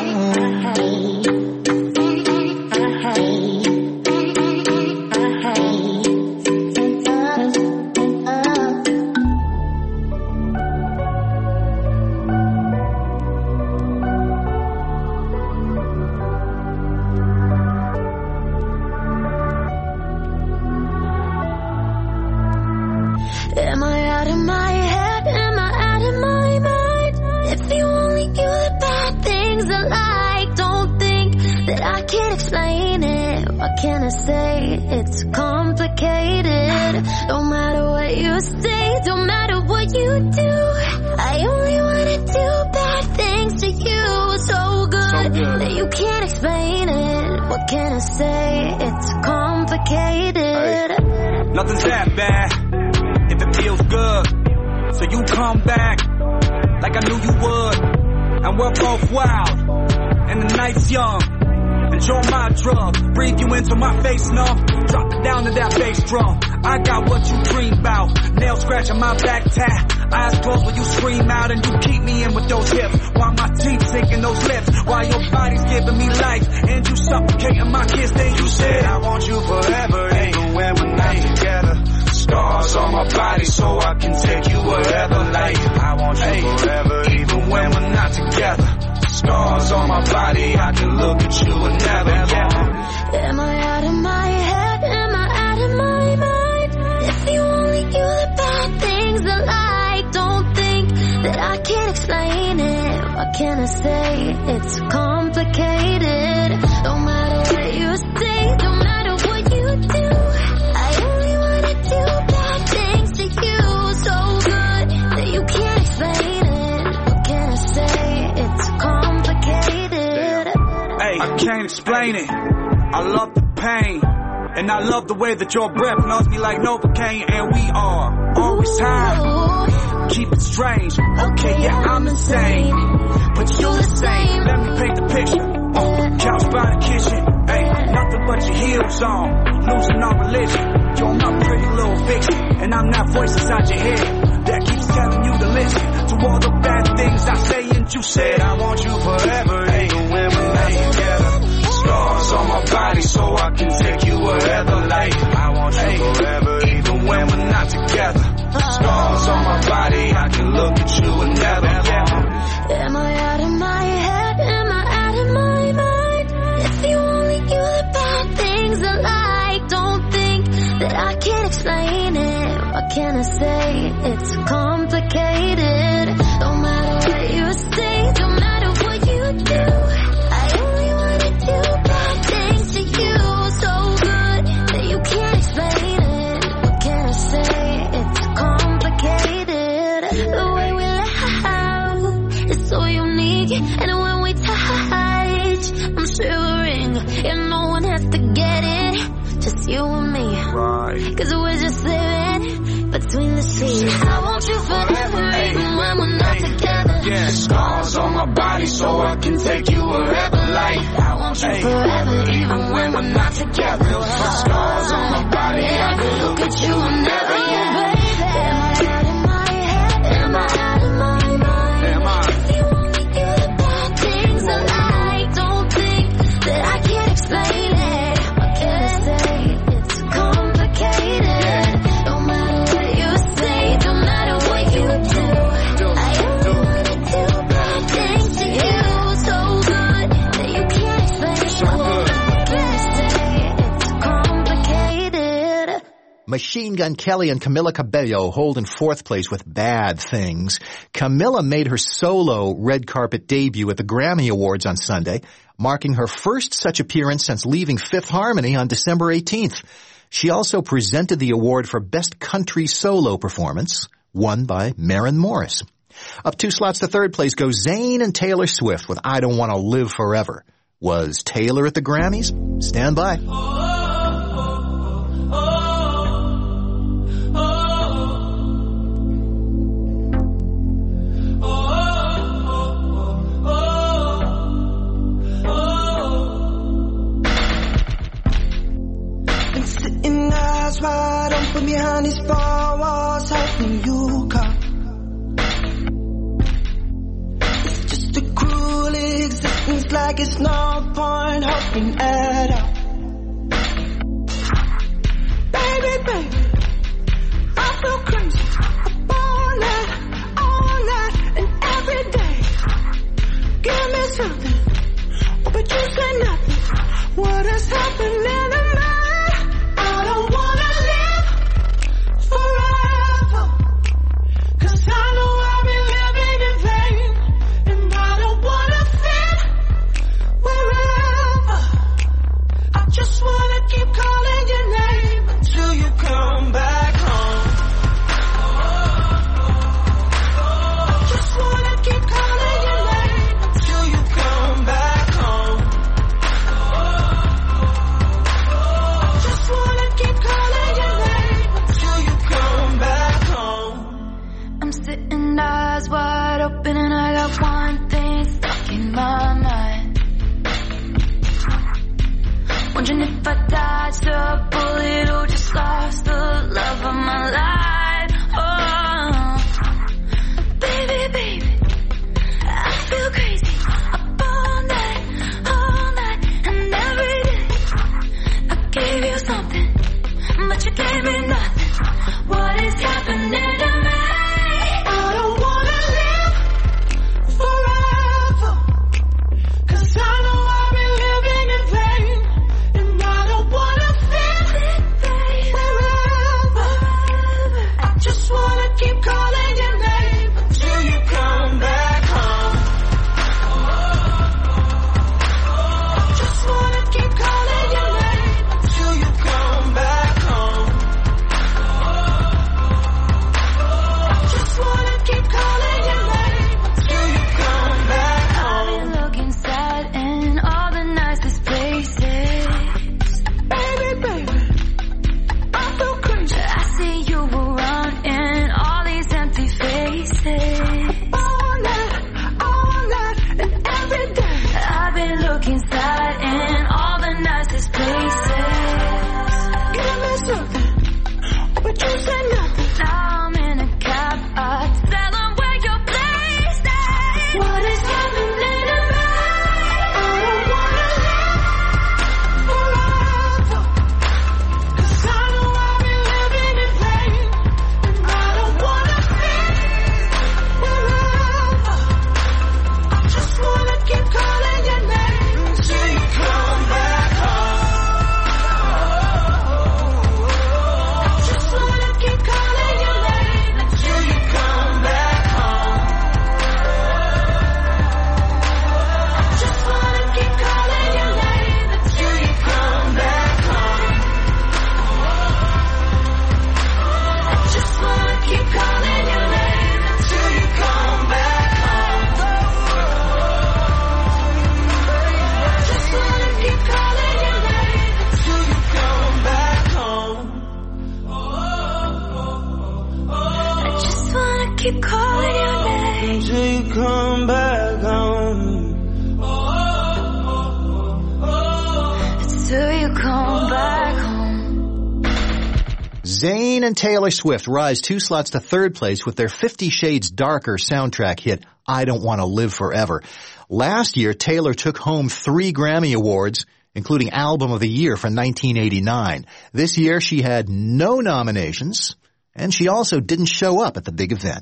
Am I out of my head? Am I out of my mind? If you only knew the bad things I like, don't think that I can't explain it. What can I say? It's complicated. Don't matter what you say, don't matter what you do, I only wanna do bad things to you. So good, so good that you can't explain it. What can I say? It's complicated. Hey. Nothing's that bad if it feels good. So you come back like I knew you would. And we're both wild and the night's young. Enjoy my drug, breathe you into my face numb. Drop it down to that bass drum. I got what you dream about. Nail scratching my back tap, eyes close when you scream out and you keep me in with those hips. While my teeth sinking those lips, while your body's giving me life and you suffocating my kiss. Then you said I want you forever, even when we're not together. Scars on my body so I can take you wherever. Like I want you forever, even when we're not together. Scars on my body, I can look at you and never, yeah. Am I out of my head? Am I out of my mind? If you only knew the bad things I like, don't think that I can't explain it. What can I say? It's complicated. No matter what you say, no matter what you do, I only wanna do bad things to you. So good that you can't explain it. What can I say? It's complicated. Hey, I can't explain it. I love the pain, and I love the way that your breath knows me like Novocaine. And we are always high. Keep it strange. Okay, yeah, I'm insane, but you're the same. Let me paint the picture. Uh, couch by the kitchen. Hey, nothing but your heels on. Losing our religion. You're my pretty little fiction, and I'm that voice inside your head that keeps telling you to listen to all the bad things I say. And you said I want you forever, even when we're not together. Scars on my body so I can take you wherever. Like I want you forever, even when we're not together. Scars on my body, I can look at you and never, yeah. Am I out of my head? Am I out of my mind? If you only knew the bad things I like, don't think that I can't explain it. What can I say? It's complicated. No matter what you say, no matter what you do, I only wanna do bad things to you. So good that you can't explain it. What can I say? It's complicated. The way we laugh is so unique, and when we touch, I'm shivering, and no one has to get it, just you and me. Right. Cause we're just living between the sheets. I want you forever, even when we're not together. Yeah, scars on my body so I can take you wherever. Like I want you forever, even when we're not together. Scars on my body, I can look at you and never, yeah. Am I out of my head? Am I out of my mind? Am I? If you only knew the bad things I like, don't think that I can't explain it. What can I say? It's complicated. No matter what you say, no matter what you do, I only wanna do bad things to you. So good that you can't explain it. What can I say? It's complicated. Machine Gun Kelly and Camila Cabello hold in fourth place with Bad Things. Camila made her solo red carpet debut at the Grammy Awards on Sunday, marking her first such appearance since leaving Fifth Harmony on December eighteenth. She also presented the award for Best Country Solo Performance, won by Maren Morris. Up two slots to third place go Zayn and Taylor Swift with I Don't Want to Live Forever. Was Taylor at the Grammys? Stand by. Been sitting eyes wide open behind these four walls, hoping you come. It's just a cruel existence, like it's no point hoping at all. Baby, baby, I feel crazy. Up all night, all night, and every day. Give me something, oh, but you say nothing. What has happened in the night? I don't wanna live forever, 'cause I know I've been living in vain, and I don't wanna fit wherever. I just wanna keep calling your name until you come. keep calling your name until you come back home. Just wanna keep calling your name until you come back home. Just wanna keep calling your name until you come back home. I've been looking sad in all the nicest places. Baby, baby, I feel crazy. I see you around in all these empty faces. All night, all night, and every day. I've been looking sad in all the nicest places. Give me something, but you say nothing. Now I'm in a cab, I tell them where your place is. What is happening to me? I don't wanna live forever, 'cause I know I've been living in pain, and I don't wanna feel forever. I just wanna keep calling your name until you come back home. I just wanna keep calling your name until you come back home. I just wanna keep calling your name until you come back home. I just wanna keep calling your name until you come back home. Just wanna keep calling your name until you come back home. I just wanna keep calling your name Until you come back home. until you come back home. Zayn and Taylor Swift rise two slots to third place with their Fifty Shades Darker soundtrack hit, I Don't Want to Live Forever. Last year, Taylor took home three Grammy Awards, including Album of the Year for nineteen eighty-nine. This year, she had no nominations, and she also didn't show up at the big event.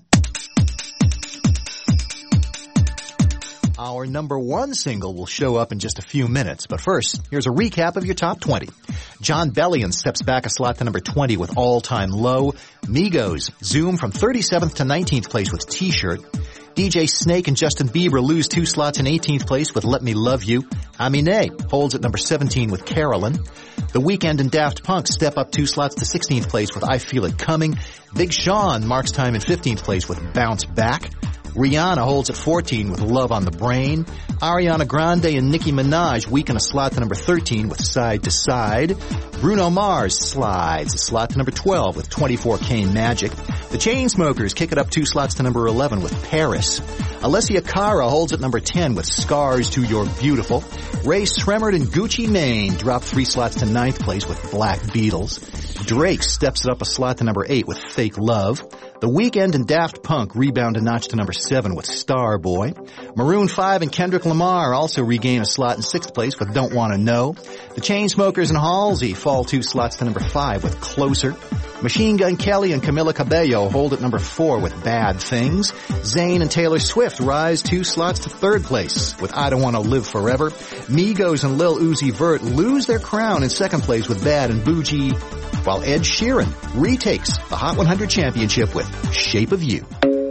Our number one single will show up in just a few minutes, but first, here's a recap of your top twenty. John Bellion steps back a slot to number twenty with All Time Low. Migos zoom from thirty-seventh to nineteenth place with T-Shirt. D J Snake and Justin Bieber lose two slots in eighteenth place with Let Me Love You. Aminé holds at number seventeen with Carolyn. The Weeknd and Daft Punk step up two slots to sixteenth place with I Feel It Coming. Big Sean marks time in fifteenth place with Bounce Back. Rihanna holds at fourteen with Love on the Brain. Ariana Grande and Nicki Minaj weaken a slot to number thirteen with Side to Side. Bruno Mars slides a slot to number twelve with twenty-four K Magic. The Chainsmokers kick it up two slots to number eleven with Paris. Alessia Cara holds at number ten with Scars to Your Beautiful. Ray Sremmurd and Gucci Mane drop three slots to ninth place with Black Beatles. Drake steps it up a slot to number eight with Fake Love. The Weeknd and Daft Punk rebound a notch to number seven with Starboy. Maroon five and Kendrick Lamar also regain a slot in sixth place with Don't Wanna Know. The Chainsmokers and Halsey fall two slots to number five with Closer. Machine Gun Kelly and Camila Cabello hold at number four with Bad Things. Zayn and Taylor Swift rise two slots to third place with I Don't Want to Live Forever. Migos and Lil Uzi Vert lose their crown in second place with Bad and Bougie, while Ed Sheeran retakes the Hot one hundred championship with Shape of You.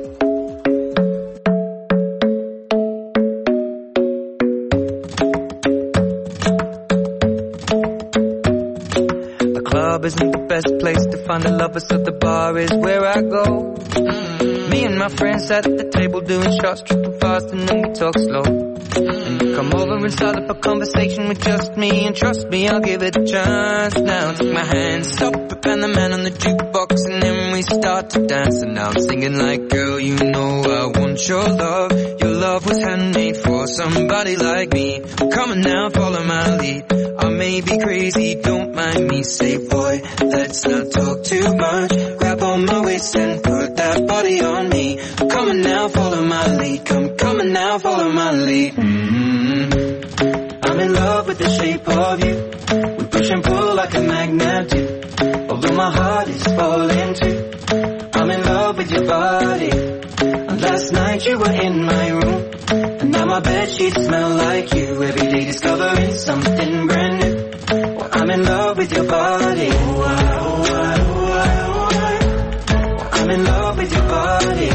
The club isn't the best place to find the lovers, so the bar is where I go. Mm-hmm. Me and my friends sat at the table doing shots, tripping fast, and then we talk slow. And you come over and start up a conversation with just me, and trust me, I'll give it a chance. Now take my hand, stop it, and the man on the jukebox, and then we start to dance. And now I'm singing like, girl, you know I want your love. Your love was handmade for somebody like me. Come on now, follow my lead. I may be crazy, don't mind me. Say, boy, let's not talk too much. Grab on my waist and put that body on me. Come on now, follow my lead. Come, come on now, follow my lead. Mm-hmm. I'm in love with the shape of you. We push and pull like a magnet do. Although my heart is falling too. I'm in love with your body. And last night you were in my room. And now my bedsheets smell like you. Every day discovering something brand new. Well, I'm in love with your body. Oh, I, oh, I, oh, I, oh, I. Well, I'm in love love with your body.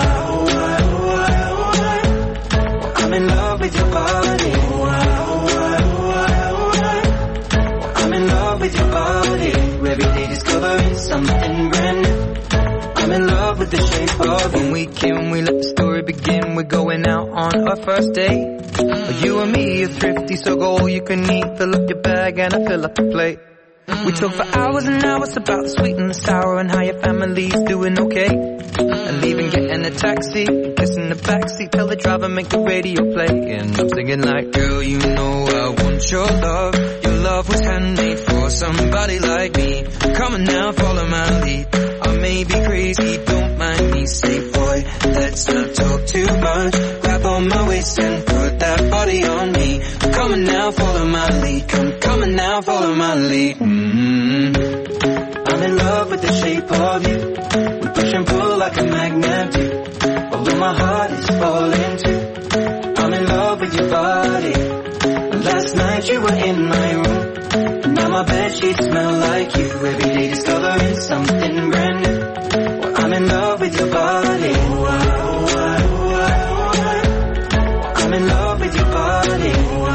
I'm in love with your body. I'm in love with your body. Every day discovering something brand new. I'm in love with the shape of you. When we came, we let the story begin. We're going out on our first date. You and me are thrifty, so go all you can eat. Fill up your bag and I fill up the plate. We talk for hours and hours about the sweet and the sour and how your family's doing okay. And leaving, getting a taxi, kissing the backseat, tell the driver make the radio play. And I'm singing like, girl, you know I want your love. Your love was handmade for somebody like me. Come on now, follow my lead. I may be crazy, don't mind me. Say, boy, let's not talk too much. Grab on my waist and put that body on me. Come on now, follow my lead. Come, come on now, follow my lead. Mm-hmm. I'm in love with the shape of you. We push and pull like a magnet do. Although my heart is falling too. I'm in love with your body. Last night you were in my room. Now my bedsheets smell like you. Every day discovering something brand new. Well, I'm in love with your body. I'm in love with your body.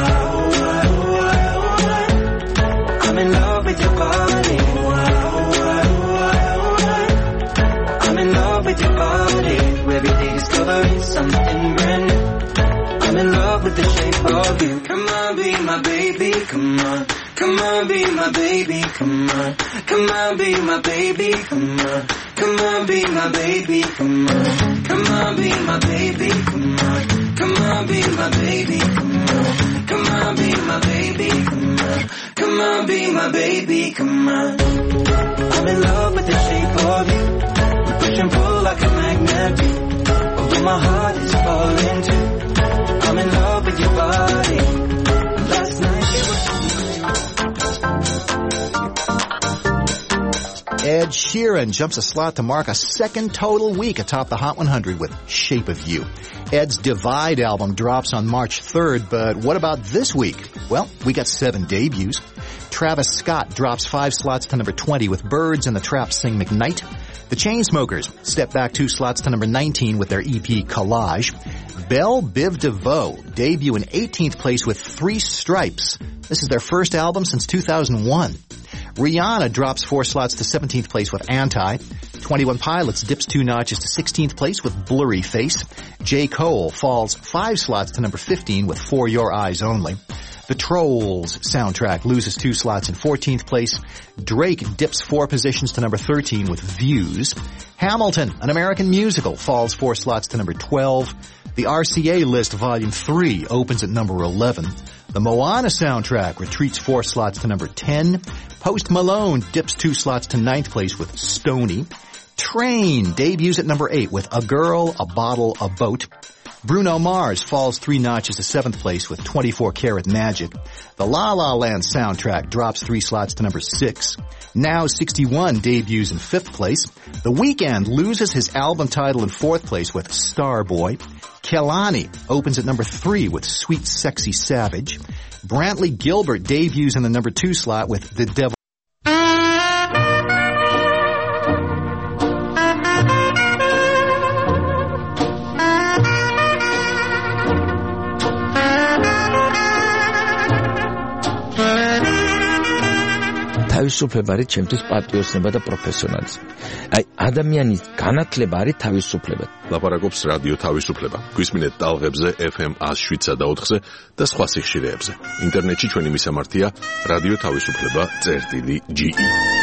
I'm in love with your body. I'm in love with your body. Every day discovering something brand new. I'm in love with the shape of you. Come on, be my baby, come on. Come on, be my baby, come on. Come on, be my baby, come on. Come on, be my baby, come on. Come on, be my baby, come on. Come on, be my baby, come on. Come on, be my baby, come on. Come on, be my baby, come on. I'm in love with the shape of you. We push and pull like a magnet do. Although my heart is falling too. I'm in love with your body. Last night you were... Ed Sheeran jumps a slot to mark a second total week atop the Hot one hundred with Shape of You. Ed's Divide album drops on March third, but what about this week? Well, we got seven debuts. Travis Scott drops five slots to number twenty with Birds and the Traps sing McKnight. The Chainsmokers step back two slots to number nineteen with their E P Collage. Belle Biv DeVoe debut in eighteenth place with Three Stripes. This is their first album since two thousand one. Rihanna drops four slots to seventeenth place with Anti. twenty-one Pilots dips two notches to sixteenth place with Blurry Face. J. Cole falls five slots to number fifteen with For Your Eyes Only. The Trolls soundtrack loses two slots in fourteenth place. Drake dips four positions to number thirteen with Views. Hamilton, an American musical, falls four slots to number twelve. The R C A List Volume three opens at number eleven. The Moana soundtrack retreats four slots to number ten. Post Malone dips two slots to ninth place with Stoney. Train debuts at number eight with A Girl, A Bottle, A Boat. Bruno Mars falls three notches to seventh place with twenty-four karat Magic. The La La Land soundtrack drops three slots to number six. Now sixty-one debuts in fifth place. The Weeknd loses his album title in fourth place with Starboy. Kehlani opens at number three with Sweet Sexy Savage. Brantley Gilbert debuts in the number two slot with The Devil. თავისუფლება არის ჩემთვის პატრიოტიზმი და პროფესიონალიზმი. აი, ადამიანის განათლება არის თავისუფლება. ლაპარაკობს რადიო თავისუფლება. გვისმინეთ ტალღებზე ეფ ემ one oh seven და four და სხვა სიხშირეებზე. ინტერნეტში ჩვენი მისამართია რადიო თავისუფლება წერტილი ჯი ი.